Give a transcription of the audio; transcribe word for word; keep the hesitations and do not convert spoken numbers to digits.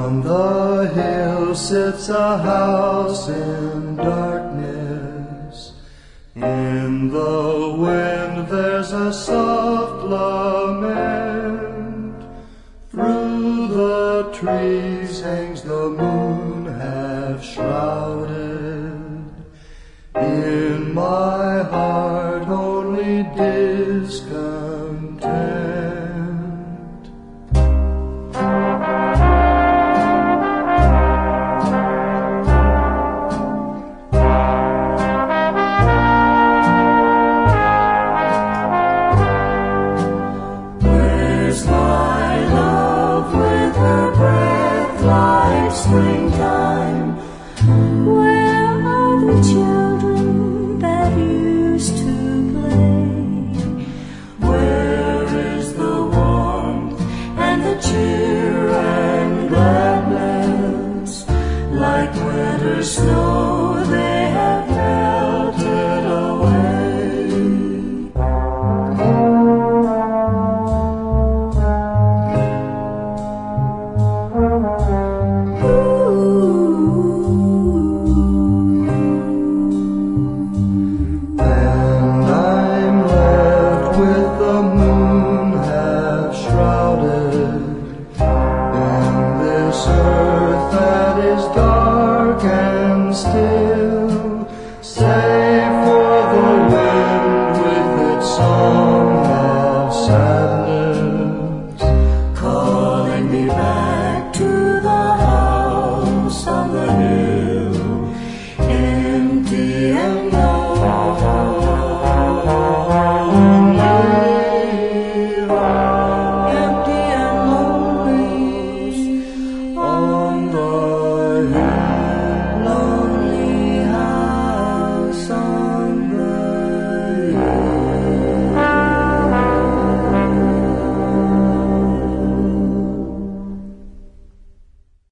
On the hill sits a house in darkness. In the wind there's a soft lament. Through the trees hangs the moon half shrouded. In my heart only discontent. Springtime, where are the children that used to play? Where is the warmth and the cheer and gladness? Like winter snow, they have melted away. Sir.